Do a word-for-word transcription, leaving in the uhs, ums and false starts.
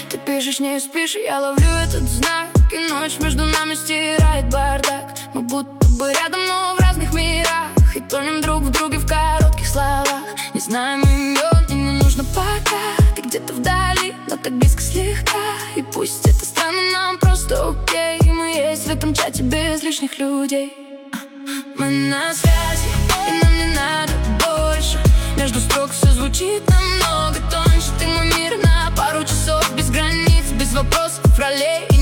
Ты пишешь, не спишь, я ловлю этот знак. И ночь между нами стирает бардак. Мы будто бы рядом, но в разных мирах. И тонем друг в друге в коротких словах. Не знаем имен, и не нужно пока. Ты где-то вдали, но так близко слегка. И пусть это странно, нам просто окей. Мы есть в этом чате без лишних людей. Мы на связи, и нам не надо больше. Между строк все звучит намного тоньше. Ты мой мир на пару часов, без границ, без вопросов, ролей.